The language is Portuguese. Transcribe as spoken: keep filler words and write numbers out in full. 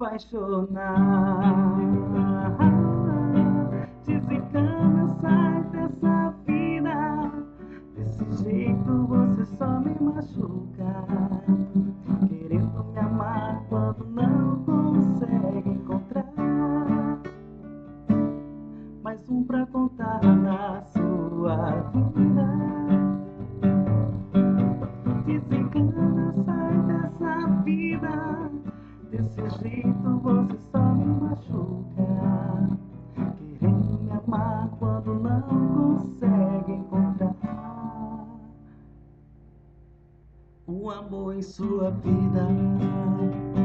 apaixonar. Desencana, sai dessa vida. Desse jeito você só me machuca. Querendo me amar quando não consegue encontrar mais um pra contar na sua vida. Desencana, sai dessa vida. Desse jeito você só me machuca. Querendo me amar quando não consegue encontrar o amor em sua vida.